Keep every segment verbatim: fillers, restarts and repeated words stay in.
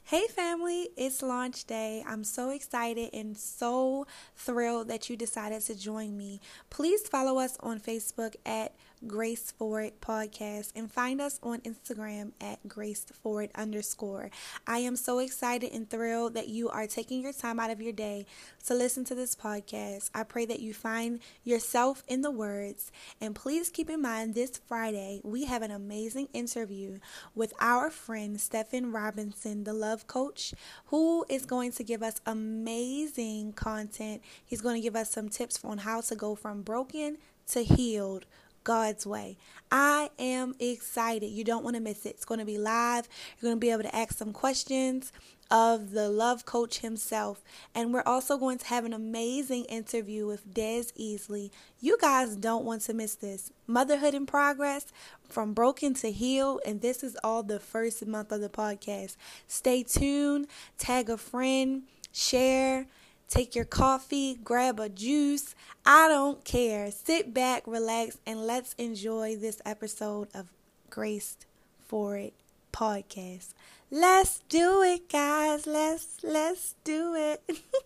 Hey family, it's launch day. I'm so excited and so thrilled that you decided to join me. Please follow us on Facebook at Grace Forward Podcast and find us on Instagram at Grace Forward underscore. I am so excited and thrilled that you are taking your time out of your day to listen to this podcast. I pray that you find yourself in the words, and please keep in mind this Friday we have an amazing interview with our friend Stephen Robinson, the love coach, who is going to give us amazing content. He's going to give us some tips on how to go from broken to healed God's way. I am excited. You don't want to miss it. It's going to be live. You're going to be able to ask some questions of the love coach himself. And we're also going to have an amazing interview with Des Easley. You guys don't want to miss this. Motherhood in progress, from broken to healed. And this is all the first month of the podcast. Stay tuned. Tag a friend. Share. Take your coffee, grab a juice. I don't care. Sit back, relax, and let's enjoy this episode of Grace Forward Podcast. Let's do it, guys. Let's let's do it.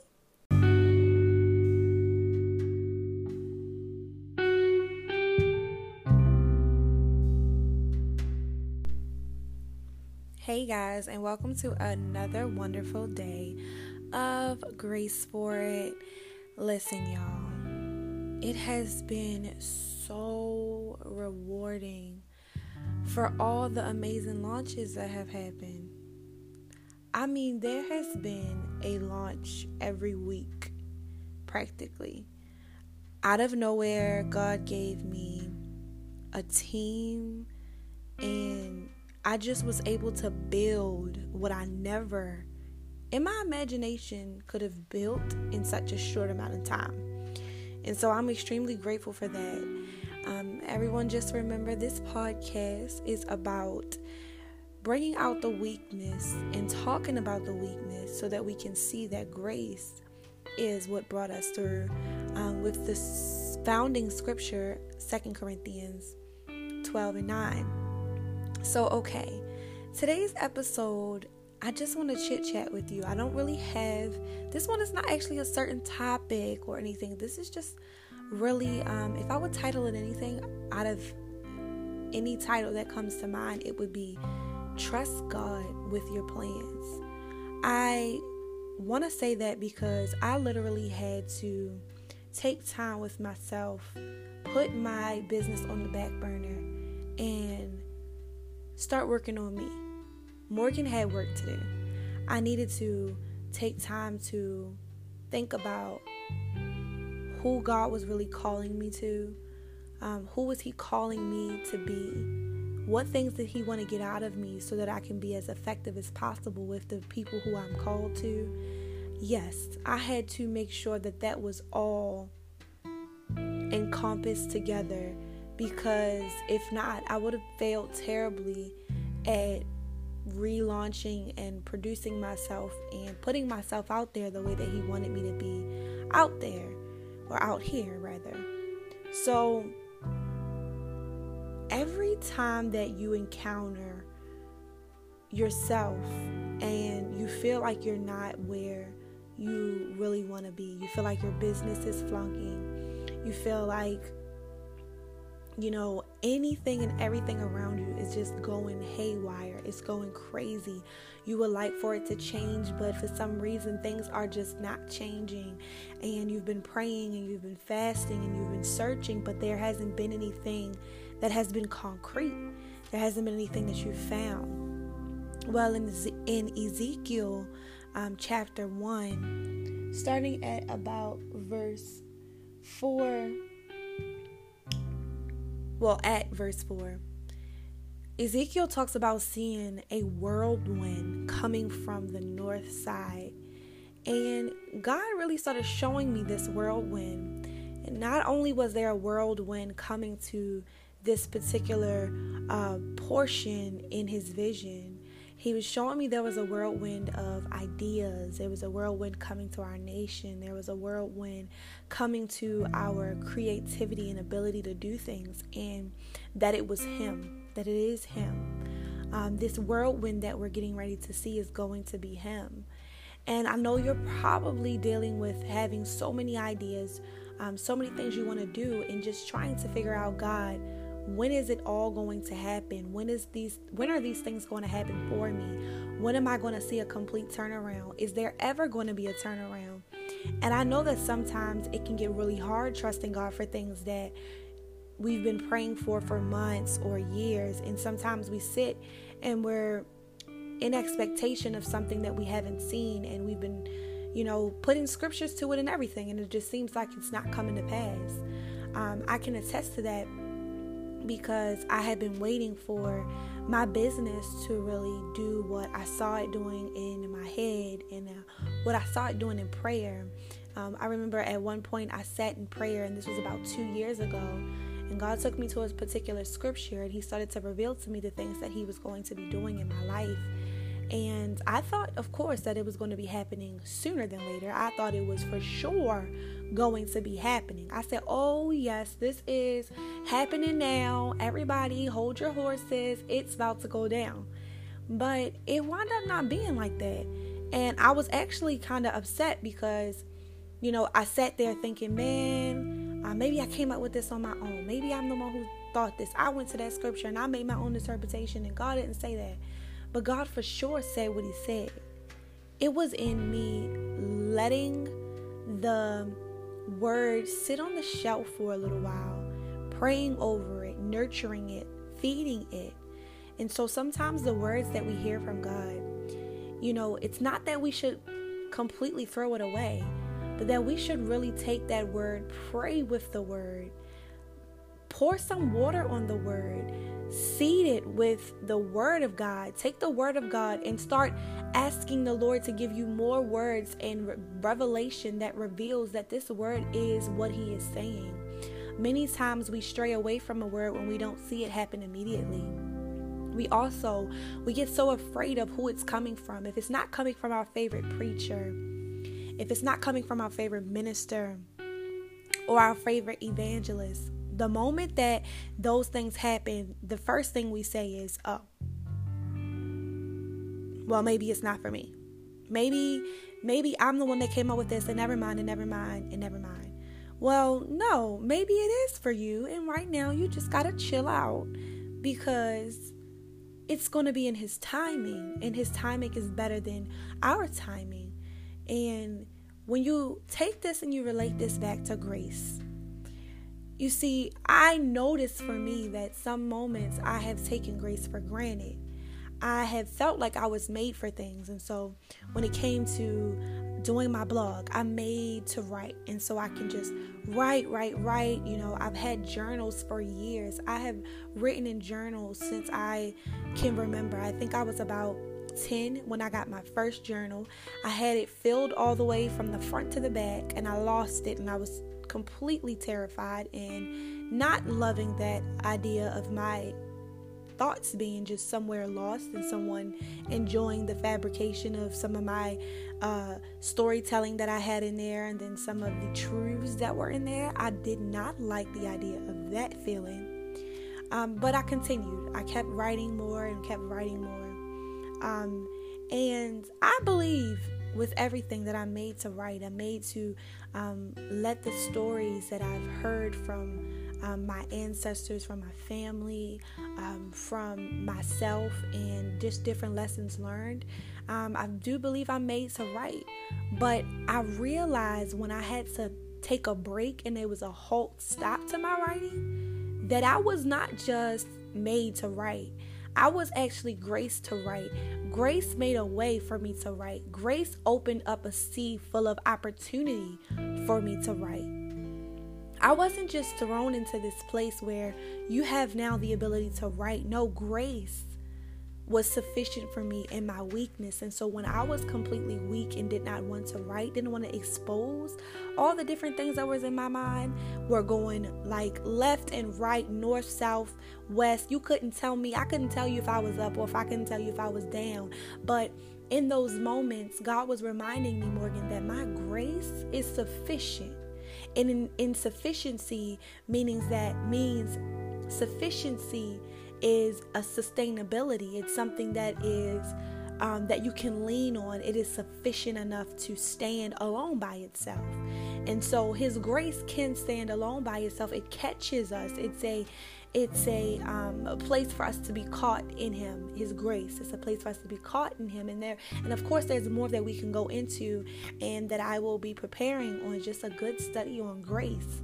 Hey guys, and welcome to another wonderful day of Grace Forward. Listen, y'all, it has been so rewarding for all the amazing launches that have happened. I mean, there has been a launch every week, practically. Out of nowhere, God gave me a team, and I just was able to build what I never in my imagination could have built in such a short amount of time. And so I'm extremely grateful for that. Um, everyone just remember, this podcast is about bringing out the weakness and talking about the weakness so that we can see that grace is what brought us through. Um, with the founding scripture, Second Corinthians twelve and nine. So, okay, today's episode, I just want to chit chat with you. I don't really have, this one is not actually a certain topic or anything. This is just really, um, if I would title it anything, out of any title that comes to mind, it would be Trust God with Your Plans. I want to say that because I literally had to take time with myself, put my business on the back burner, and start working on me. Morgan had work to do. I needed to take time to think about who God was really calling me to. Um, who was He calling me to be? What things did He want to get out of me so that I can be as effective as possible with the people who I'm called to? Yes, I had to make sure that that was all encompassed together, because if not, I would have failed terribly at relaunching and producing myself and putting myself out there the way that He wanted me to be out there, or out here rather. So every time that you encounter yourself and you feel like you're not where you really want to be, you feel like your business is flunking, you feel like, you know, anything and everything around you is just going haywire. It's going crazy. You would like for it to change, but for some reason things are just not changing. And you've been praying and you've been fasting and you've been searching, but there hasn't been anything that has been concrete. There hasn't been anything that you've found. Well, in, in Ezekiel um, chapter one, starting at about verse four, Well, at verse four, Ezekiel talks about seeing a whirlwind coming from the north side. And God really started showing me this whirlwind. And not only was there a whirlwind coming to this particular uh, portion in His vision, He was showing me there was a whirlwind of ideas. There was a whirlwind coming to our nation. There was a whirlwind coming to our creativity and ability to do things. And that it was Him, that it is Him. Um, this whirlwind that we're getting ready to see is going to be him. And I know you're probably dealing with having so many ideas, um, so many things you want to do, and just trying to figure out, God, when is it all going to happen? When is these, when are these things going to happen for me? When am I going to see a complete turnaround? Is there ever going to be a turnaround? And I know that sometimes it can get really hard trusting God for things that we've been praying for for months or years. And sometimes we sit and we're in expectation of something that we haven't seen, and we've been, you know, putting scriptures to it and everything, and it just seems like it's not coming to pass. Um, I can attest to that because I had been waiting for my business to really do what I saw it doing in my head and uh, what I saw it doing in prayer. Um, I remember at one point I sat in prayer, and this was about two years ago, and God took me to a particular scripture, and he started to reveal to me the things that he was going to be doing in my life. And I thought, of course, that it was going to be happening sooner than later. I thought it was for sure going to be happening. I said, oh, yes, this is happening now. Everybody hold your horses. It's about to go down. But it wound up not being like that. And I was actually kind of upset because, you know, I sat there thinking, man, uh, maybe I came up with this on my own. Maybe I'm the one who thought this. I went to that scripture and I made my own interpretation, and God didn't say that. But God for sure said what he said. It was in me letting the word sit on the shelf for a little while, praying over it, nurturing it, feeding it. And so sometimes the words that we hear from God, you know, it's not that we should completely throw it away, but that we should really take that word, pray with the word, pour some water on the word, seed it with the word of God. Take the word of God and start asking the Lord to give you more words and re- revelation that reveals that this word is what he is saying. Many times we stray away from a word when we don't see it happen immediately. We also, we get so afraid of who it's coming from. If it's not coming from our favorite preacher, if it's not coming from our favorite minister or our favorite evangelist, the moment that those things happen, the first thing we say is, oh, well, maybe it's not for me. Maybe, maybe I'm the one that came up with this, and never mind, and never mind, and never mind. Well, no, maybe it is for you. And right now you just got to chill out, because it's going to be in his timing, and his timing is better than our timing. And when you take this and you relate this back to grace, you see, I noticed for me that some moments I have taken grace for granted. I have felt like I was made for things. And so when it came to doing my blog, I'm made to write. And so I can just write, write, write. You know, I've had journals for years. I have written in journals since I can remember. I think I was about ten when I got my first journal. I had it filled all the way from the front to the back, and I lost it, and I was completely terrified and not loving that idea of my thoughts being just somewhere lost and someone enjoying the fabrication of some of my uh, storytelling that I had in there, and then some of the truths that were in there. I did not like the idea of that feeling. Um, but I continued. I kept writing more and kept writing more. Um, and I believe with everything that I'm made to write, I'm made to um, let the stories that I've heard from um, my ancestors, from my family, um, from myself, and just different lessons learned. Um, I do believe I'm made to write. But I realized when I had to take a break and there was a halt stop to my writing, that I was not just made to write. I was actually graced to write. Grace made a way for me to write. Grace opened up a sea full of opportunity for me to write. I wasn't just thrown into this place where you have now the ability to write. No, grace was sufficient for me in my weakness. And so when I was completely weak and did not want to write, didn't want to expose all the different things that was in my mind, were going like left and right, north, south, west. You couldn't tell me. I couldn't tell you if I was up or if I couldn't tell you if I was down. But in those moments, God was reminding me, Morgan, that my grace is sufficient. And in insufficiency meanings that means sufficiency is a sustainability. It's something that is um, that you can lean on. It is sufficient enough to stand alone by itself. And so his grace can stand alone by itself. It catches us. It's a It's a, um, a place for us to be caught in him, his grace. It's a place for us to be caught in him. And there, and of course, there's more that we can go into, and that I will be preparing on just a good study on grace.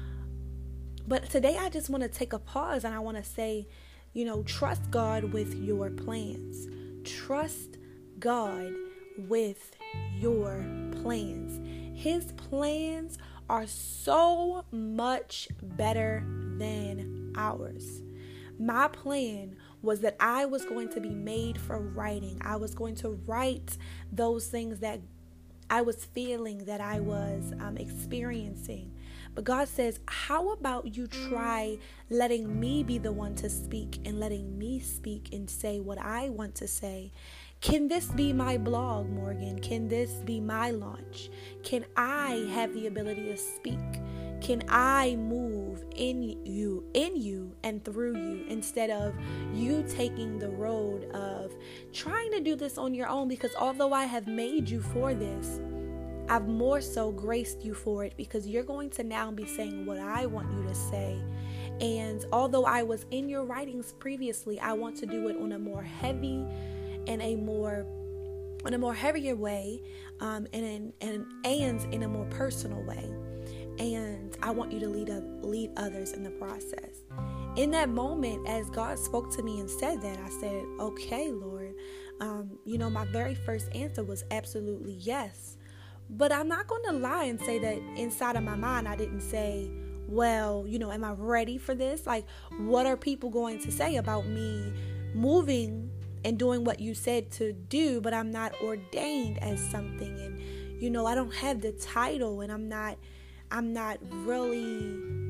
But today I just want to take a pause, and I want to say, you know, trust God with your plans. Trust God with your plans. His plans are so much better than ours. My plan was that I was going to be made for writing. I was going to write those things that I was feeling, that I was um, experiencing. But God says, how about you try letting me be the one to speak, and letting me speak and say what I want to say? Can this be my blog, Morgan? Can this be my launch? Can I have the ability to speak? Can I move in you, in you and through you, instead of you taking the road of trying to do this on your own? Because although I have made you for this, I've more so graced you for it, because you're going to now be saying what I want you to say. And although I was in your writings previously, I want to do it on a more heavy and a more in a more heavier way, um, and in, and and in a more personal way. And I want you to lead lead others in the process. In that moment, as God spoke to me and said that, I said, okay, Lord, um, you know, my very first answer was absolutely yes. But I'm not going to lie and say that inside of my mind, I didn't say, well, you know, am I ready for this? Like, what are people going to say about me moving and doing what you said to do, but I'm not ordained as something? And, you know, I don't have the title, and I'm not, I'm not really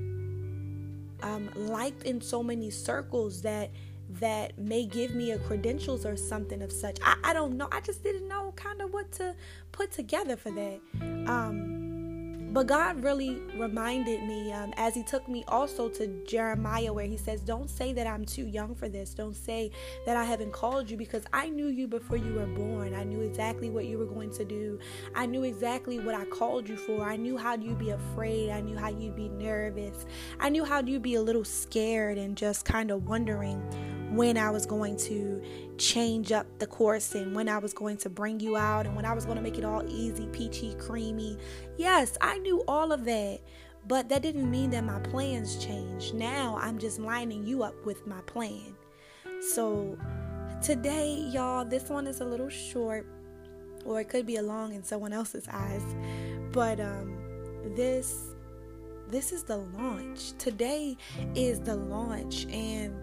um, liked in so many circles that that may give me a credentials or something of such. I, I don't know. I just didn't know kind of what to put together for that. Um, but God really reminded me um, as he took me also to Jeremiah, where he says, don't say that I'm too young for this. Don't say that I haven't called you, because I knew you before you were born. I knew exactly what you were going to do. I knew exactly what I called you for. I knew how you'd be afraid. I knew how you'd be nervous. I knew how you'd be a little scared and just kind of wondering when I was going to change up the course, and when I was going to bring you out, and when I was going to make it all easy, peachy, creamy. Yes, I knew all of that, but that didn't mean that my plans changed. Now I'm just lining you up with my plan. So today, y'all, this one is a little short, or it could be a long in someone else's eyes, but um, this this is the launch. Today is the launch, and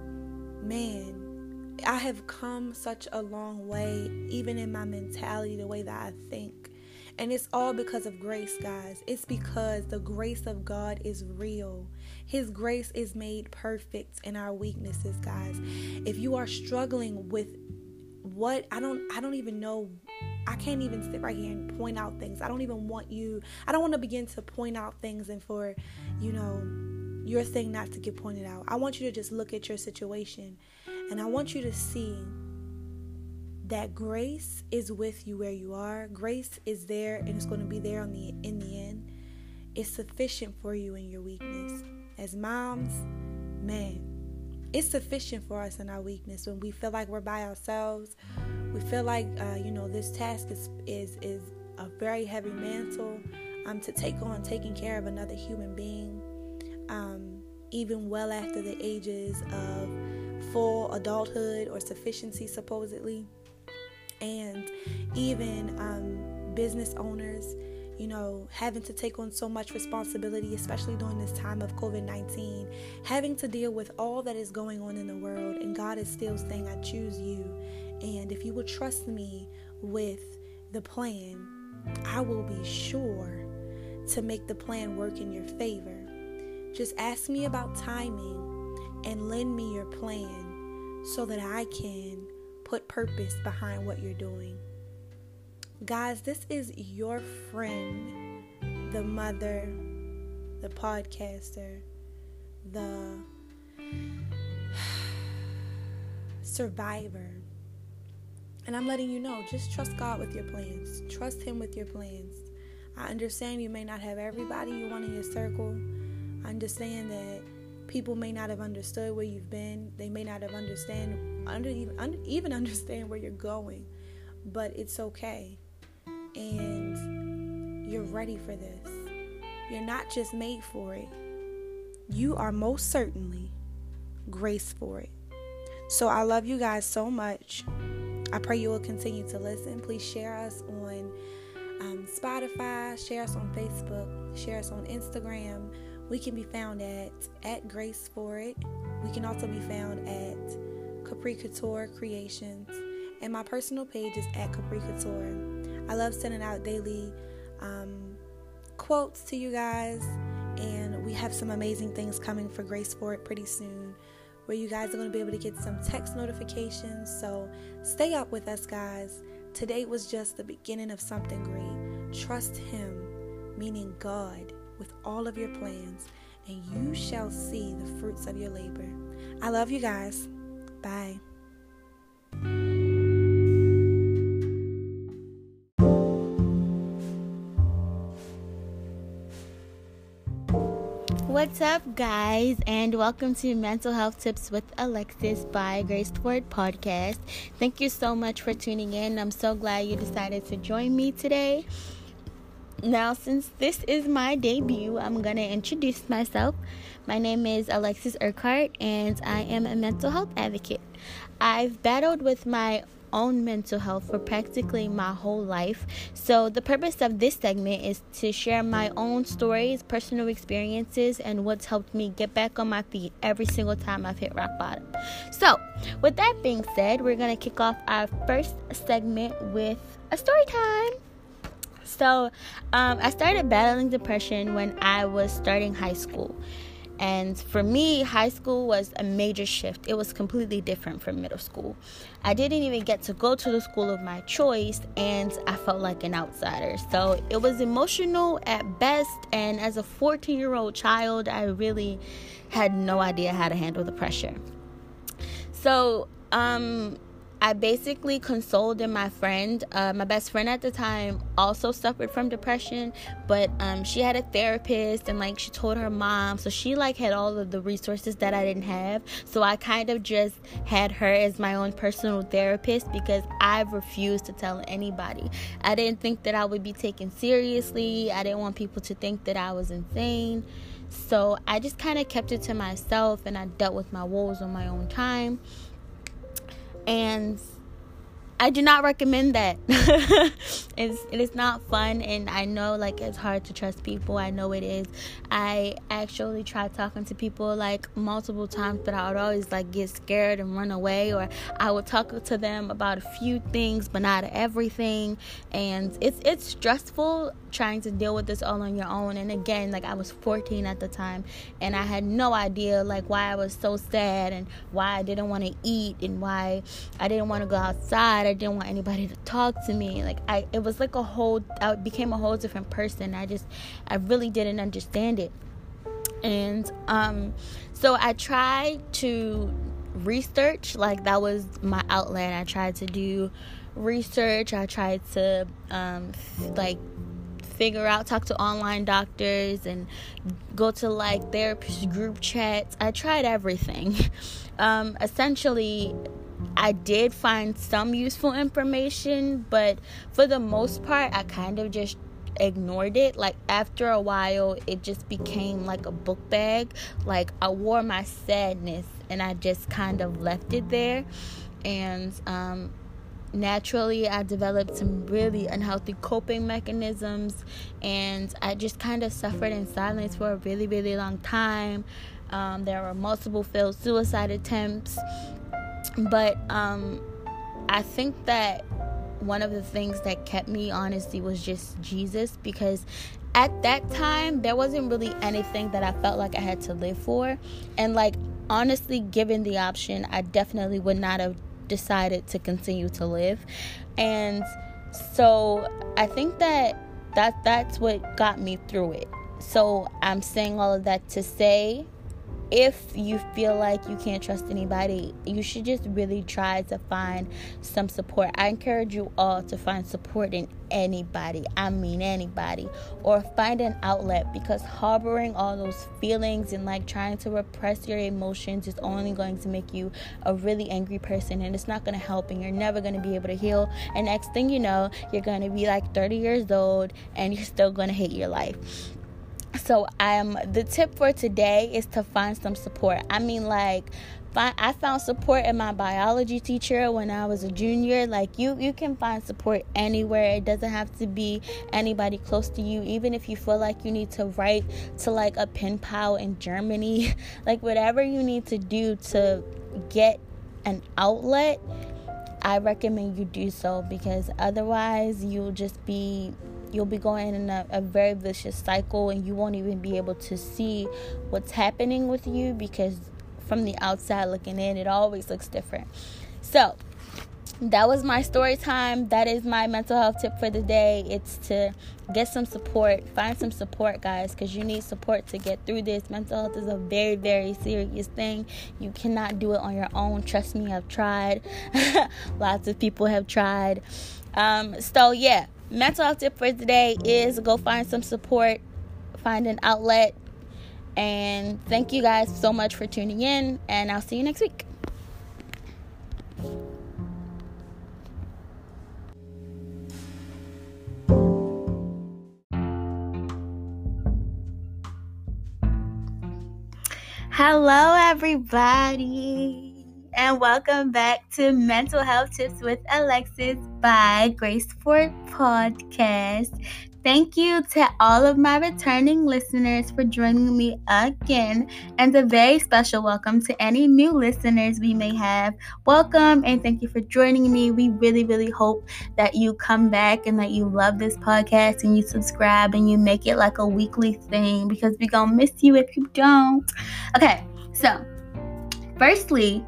man, I have come such a long way, even in my mentality, the way that I think. And it's all because of grace, guys. It's because the grace of God is real. His grace is made perfect in our weaknesses, guys. If you are struggling with what, I don't, I don't even know. I can't even sit right here and point out things. I don't even want you, I don't want to begin to point out things and for, you know, your thing not to get pointed out. I want you to just look at your situation, and I want you to see that grace is with you where you are. Grace is there, and it's going to be there on the in the end. It's sufficient for you in your weakness. As moms, man, it's sufficient for us in our weakness. When we feel like we're by ourselves, we feel like uh, you know, this task is is is a very heavy mantle um to take on, taking care of another human being. Um, even well after the ages of full adulthood or sufficiency, supposedly. And even um, business owners, you know, having to take on so much responsibility, especially during this time of covid nineteen, having to deal with all that is going on in the world. And God is still saying, I choose you. And if you will trust me with the plan, I will be sure to make the plan work in your favor. Just ask me about timing and lend me your plan so that I can put purpose behind what you're doing. Guys, this is your friend, the mother, the podcaster, the survivor. And I'm letting you know, just trust God with your plans. Trust Him with your plans. I understand you may not have everybody you want in your circle. I understand that people may not have understood where you've been. They may not have understand under even, under, even understand where you're going. But it's okay. And you're ready for this. You're not just made for it. You are most certainly graced for it. So I love you guys so much. I pray you will continue to listen. Please share us on um, Spotify, share us on Facebook, share us on Instagram. We can be found at, at Grace For It. We can also be found at Capri Couture Creations. And my personal page is at Capri Couture. I love sending out daily um, quotes to you guys. And we have some amazing things coming for Grace For It pretty soon, where you guys are going to be able to get some text notifications. So stay up with us, guys. Today was just the beginning of something great. Trust Him, meaning God, with all of your plans, and you shall see the fruits of your labor. I love you guys. Bye. What's up, guys, and welcome to Mental Health Tips with Alexis by Grace For It Podcast. Thank you so much for tuning in. I'm so glad you decided to join me today. Now, since this is my debut, I'm going to introduce myself. My name is Alexis Urquhart, and I am a mental health advocate. I've battled with my own mental health for practically my whole life. So the purpose of this segment is to share my own stories, personal experiences, and what's helped me get back on my feet every single time I've hit rock bottom. So with that being said, we're going to kick off our first segment with a story time. So um, I started battling depression when I was starting high school. And for me, high school was a major shift. It was completely different from middle school. I didn't even get to go to the school of my choice, and I felt like an outsider. So it was emotional at best, and as a fourteen-year-old child, I really had no idea how to handle the pressure. So, um... I basically consoled my friend. Uh, my best friend at the time also suffered from depression, but um, she had a therapist, and like she told her mom, so she like had all of the resources that I didn't have. So I kind of just had her as my own personal therapist because I refused to tell anybody. I didn't think that I would be taken seriously. I didn't want people to think that I was insane. So I just kind of kept it to myself, and I dealt with my woes on my own time. And I do not recommend that. it's, it is not fun, and I know like it's hard to trust people. I know it is. I actually tried talking to people like multiple times, but I would always like get scared and run away, or I would talk to them about a few things but not everything. And it's it's stressful trying to deal with this all on your own. And again, like I was fourteen at the time, and I had no idea like why I was so sad, and why I didn't want to eat, and why I didn't want to go outside. I didn't want anybody to talk to me. Like I it was like a whole I became a whole different person. I just I really didn't understand it. And um so I tried to research, like that was my outlet. I tried to do research. I tried to um f- like figure out, talk to online doctors, and go to like therapist group chats. I tried everything. Um, essentially, I did find some useful information, but for the most part, I kind of just ignored it. Like after a while, it just became like a book bag. Like I wore my sadness, and I just kind of left it there. And um naturally, I developed some really unhealthy coping mechanisms, and I just kind of suffered in silence for a really, really long time. Um, there were multiple failed suicide attempts, but um, I think that one of the things that kept me, honestly, was just Jesus, because at that time, there wasn't really anything that I felt like I had to live for. And like, honestly, given the option, I definitely would not have decided to continue to live. And so I think that, that that's what got me through it. So I'm saying all of that to say if you feel like you can't trust anybody, you should just really try to find some support. I encourage you all to find support in anybody. I mean anybody. Or find an outlet, because harboring all those feelings and like trying to repress your emotions is only going to make you a really angry person, and it's not going to help, and you're never going to be able to heal. And next thing you know, you're going to be like thirty years old and you're still going to hate your life. So um, the tip for today is to find some support. I mean, like, find, I found support in my biology teacher when I was a junior. Like, you, you can find support anywhere. It doesn't have to be anybody close to you. Even if you feel like you need to write to, like, a pen pal in Germany. Like, whatever you need to do to get an outlet, I recommend you do so, because otherwise you'll just be... you'll be going in a, a very vicious cycle, and you won't even be able to see what's happening with you, because from the outside looking in, it always looks different. So that was my story time. That is my mental health tip for the day. It's to get some support. Find some support, guys, because you need support to get through this. Mental health is a very, very serious thing. You cannot do it on your own. Trust me, I've tried. Lots of people have tried. Um, so, yeah. Mental health tip for today is go find some support, find an outlet, and thank you guys so much for tuning in, and I'll see you next week. Hello, everybody. And welcome back to Mental Health Tips with Alexis by Grace Fort Podcast. Thank you to all of my returning listeners for joining me again, and a very special welcome to any new listeners we may have. Welcome, and thank you for joining me. We really, really hope that you come back and that you love this podcast and you subscribe and you make it like a weekly thing, because we're going to miss you if you don't. Okay, so firstly,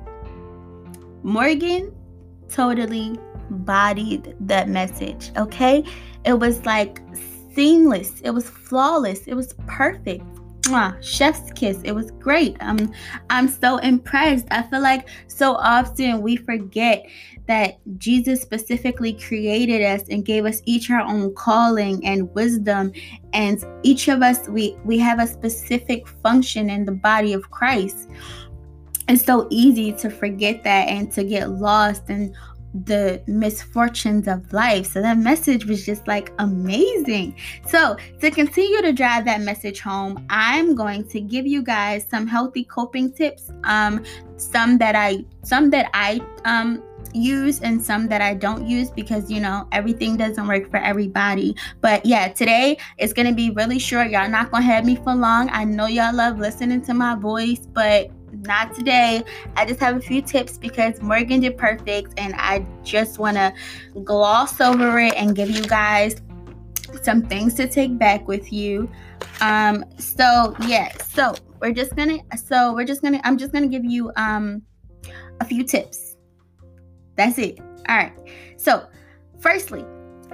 Morgan totally bodied that message, okay? It was like seamless. It was flawless. It was perfect. Mwah, chef's kiss. It was great. Um, I'm so impressed. I feel like so often we forget that Jesus specifically created us and gave us each our own calling and wisdom. And each of us, we, we have a specific function in the body of Christ. It's so easy to forget that and to get lost in the misfortunes of life. So that message was just like amazing. So to continue to drive that message home, I'm going to give you guys some healthy coping tips. Um, some that I, some that I, um, use and some that I don't use, because you know everything doesn't work for everybody. But yeah, today it's gonna be really short. Y'all not gonna have me for long. I know y'all love listening to my voice, but not today. I just have a few tips because Morgan did perfect, and I just want to gloss over it and give you guys some things to take back with you. Um, so yeah, so we're just gonna, so we're just gonna, I'm just gonna give you um a few tips. That's it. All right. So, firstly,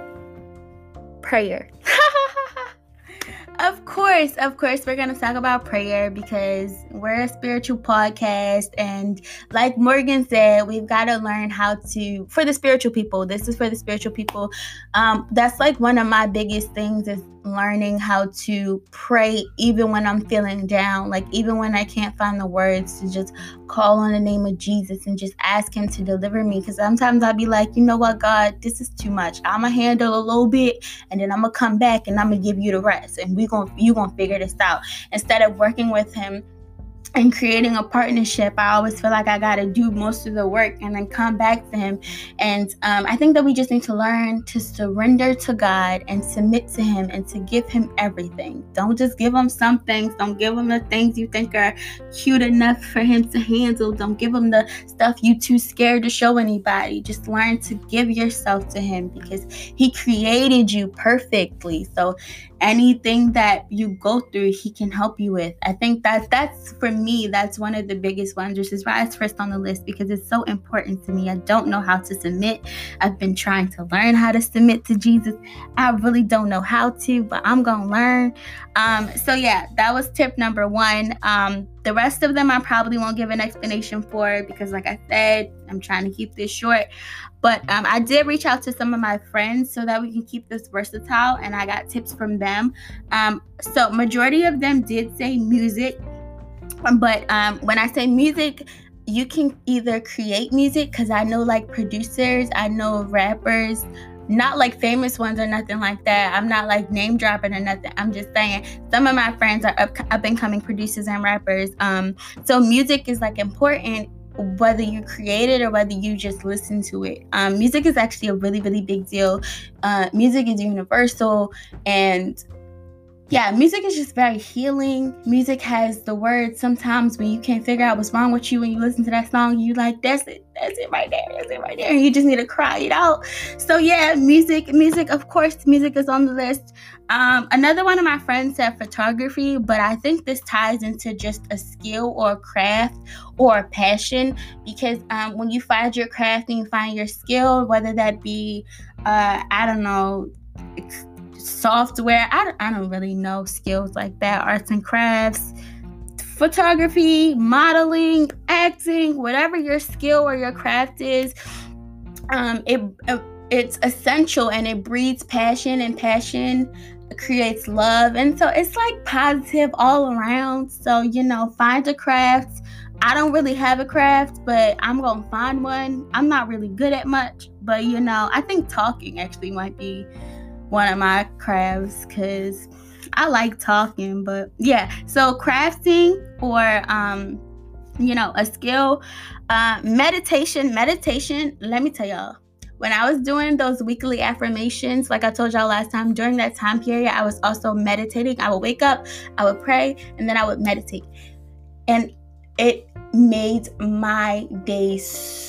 prayer. Of course, of course, we're going to talk about prayer because we're a spiritual podcast. And like Morgan said, we've got to learn how to, for the spiritual people, this is for the spiritual people. Um, that's like one of my biggest things is learning how to pray even when I'm feeling down. Like even when I can't find the words, to just call on the name of Jesus and just ask him to deliver me. Because sometimes I'll be like, you know what, God, this is too much. I'm going to handle a little bit and then I'm going to come back and I'm going to give you the rest. And we gonna, you going to figure this out. Instead of working with him and creating a partnership, I always feel like I got to do most of the work and then come back to him. And um, I think that we just need to learn to surrender to God and submit to him and to give him everything. Don't just give him some things. Don't give him the things you think are cute enough for him to handle. Don't give him the stuff you too scared to show anybody. Just learn to give yourself to him because he created you perfectly. So anything that you go through, he can help you with. I think that that's, for me, that's one of the biggest ones, which is why it's first on the list, because it's so important to me. I don't know how to submit. I've been trying to learn how to submit to Jesus. I really don't know how to, but I'm going to learn. Um, so yeah, that was tip number one. Um, the rest of them I probably won't give an explanation for because, like I said, I'm trying to keep this short. But um, I did reach out to some of my friends so that we can keep this versatile, and I got tips from them. Um, so majority of them did say music, but um, when I say music, you can either create music, because I know like producers, I know rappers, not like famous ones or nothing like that. I'm not like name dropping or nothing. I'm just saying some of my friends are up, up and coming producers and rappers. Um, so music is like important, whether you create it or whether you just listen to it. Um, music is actually a really, really big deal. Uh, music is universal, and yeah, music is just very healing. Music has the words sometimes when you can't figure out what's wrong with you, when you listen to that song, you like, that's it, that's it right there, that's it right there. And you just need to cry it out. So yeah, music, music, of course, music is on the list. Um, another one of my friends said photography, but I think this ties into just a skill or a craft or a passion, because um, when you find your craft and you find your skill, whether that be, uh, I don't know, software, I, I don't really know skills like that, arts and crafts, photography, modeling, acting, whatever your skill or your craft is, um, it, it it's essential, and it breeds passion, and passion creates love, and so it's like positive all around. So, you know, find a craft. I don't really have a craft, but I'm gonna find one. I'm not really good at much, but you know, I think talking actually might be one of my crafts, because I like talking. But yeah, so crafting or um you know, a skill. uh meditation meditation let me tell y'all, when I was doing those weekly affirmations, like I told y'all last time, during that time period, I was also meditating. I would wake up, I would pray, and then I would meditate, and it made my day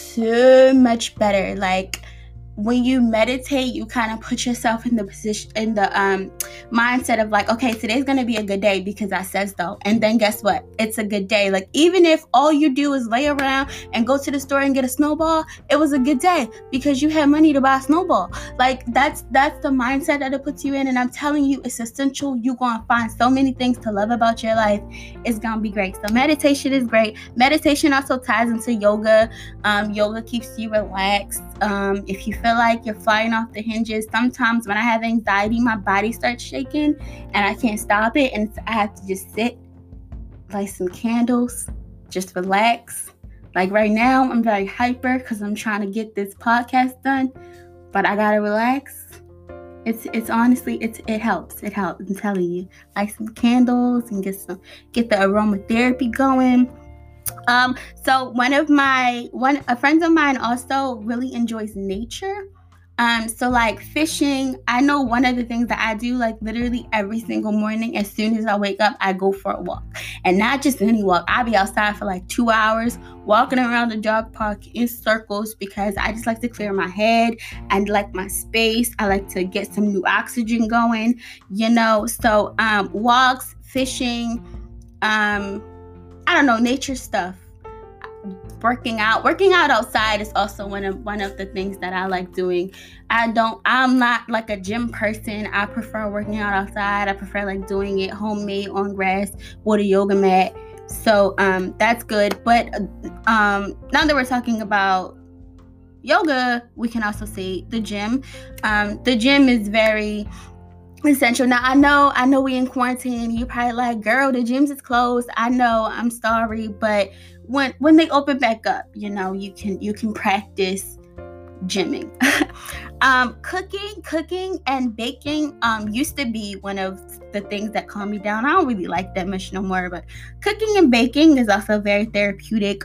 so much better. Like, when you meditate, you kind of put yourself in the position, in the um, mindset of like, okay, today's going to be a good day because I said so. And then guess what? It's a good day. Like, even if all you do is lay around and go to the store and get a snowball, it was a good day because you had money to buy a snowball. Like, that's, that's the mindset that it puts you in. And I'm telling you, it's essential. You're going to find so many things to love about your life. It's going to be great. So meditation is great. Meditation also ties into yoga. Um, yoga keeps you relaxed. Um, if you feel like you're flying off the hinges, sometimes when I have anxiety, my body starts shaking and I can't stop it, and I have to just sit, light some candles, just relax. Like right now, I'm very hyper because I'm trying to get this podcast done, but I gotta relax. It's it's honestly it's it helps. It helps. I'm telling you, light some candles and get some get the aromatherapy going. Um, so one of my, one, a friend of mine also really enjoys nature. Um, so like fishing, I know one of the things that I do, like literally every single morning, as soon as I wake up, I go for a walk, and not just any walk. I'll be outside for like two hours walking around the dog park in circles, because I just like to clear my head and like my space. I like to get some new oxygen going, you know, so, um, walks, fishing, um, I don't know, nature stuff. Working out. Working out outside is also one of one of the things that I like doing. I don't I'm not like a gym person. I prefer working out outside. I prefer like doing it homemade on grass with a yoga mat. So um that's good. But um now that we're talking about yoga, we can also say the gym. Um the gym is very essential. Now I know, I know we in quarantine. You probably like, girl, the gyms is closed. I know, I'm sorry, but when when they open back up, you know, you can you can practice gymming. um, cooking, cooking and baking um used to be one of the things that calm me down. I don't really like that much no more, but cooking and baking is also very therapeutic.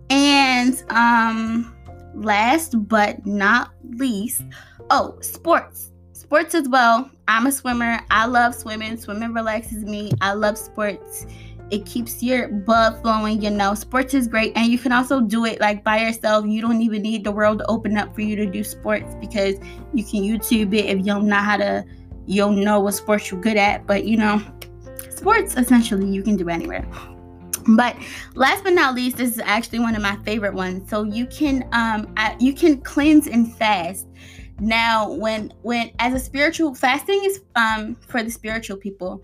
And um, last but not least, oh, sports. Sports as well. I'm a swimmer. I love swimming. Swimming relaxes me. I love sports. It keeps your blood flowing, you know. Sports is great. And you can also do it like by yourself. You don't even need the world to open up for you to do sports, because you can YouTube it if you don't know how to, you don't know what sports you're good at. But, you know, sports essentially you can do anywhere. But last but not least, this is actually one of my favorite ones. So you can um you can cleanse and fast. Now, when when as a spiritual fasting is um for the spiritual people.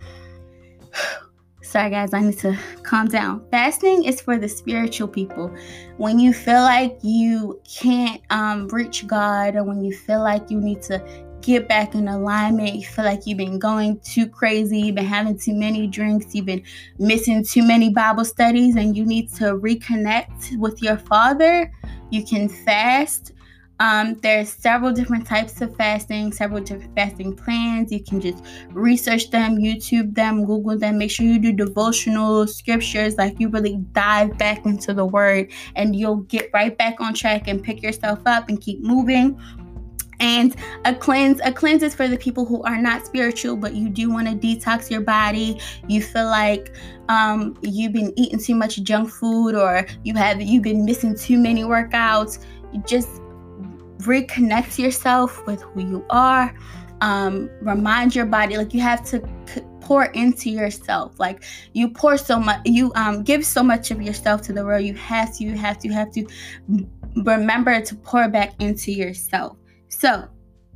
Sorry guys, I need to calm down. Fasting is for the spiritual people. When you feel like you can't um reach God, or when you feel like you need to get back in alignment, you feel like you've been going too crazy, you've been having too many drinks, you've been missing too many Bible studies, and you need to reconnect with your Father, you can fast. Um, there's several different types of fasting, several different fasting plans. You can just research them, YouTube them, Google them. Make sure you do devotional scriptures, like you really dive back into the word, and you'll get right back on track and pick yourself up and keep moving. And a cleanse, a cleanse is for the people who are not spiritual, but you do want to detox your body. You feel like um, you've been eating too much junk food, or you have you've been missing too many workouts. You just reconnect yourself with who you are. Um, remind your body, like you have to c- pour into yourself. Like you pour so much, you um give so much of yourself to the world. You have to, you have to, you have to remember to pour back into yourself. So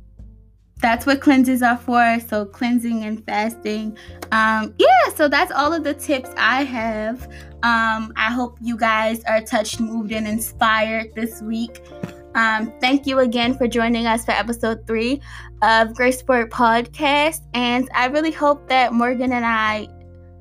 that's what cleanses are for. So cleansing and fasting. Um, yeah, so that's all of the tips I have. Um, I hope you guys are touched, moved, and inspired this week. Um, thank you again for joining us for episode three of Grace Sport Podcast. And I really hope that Morgan and I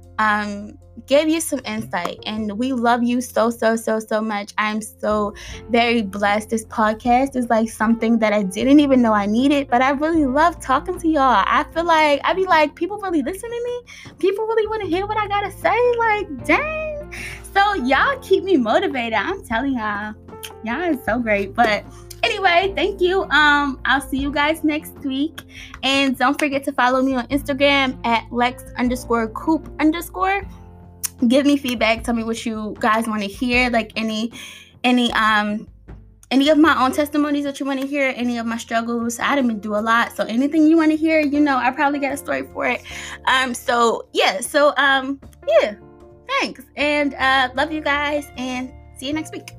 um, gave you some insight. And we love you so, so, so, so much. I'm so very blessed. This podcast is like something that I didn't even know I needed, but I really love talking to y'all. I feel like, I be like, people really listen to me. People really want to hear what I got to say. Like, dang. So y'all keep me motivated. I'm telling y'all. Y'all is so great. But anyway, thank you. Um, I'll see you guys next week. And don't forget to follow me on Instagram at Lex underscore Coop underscore. Give me feedback. Tell me what you guys want to hear. Like any, any, um, any of my own testimonies that you want to hear, any of my struggles. I didn't do a lot. So anything you want to hear, you know, I probably got a story for it. Um, so yeah. So, um, yeah, thanks. And, uh, love you guys, and see you next week.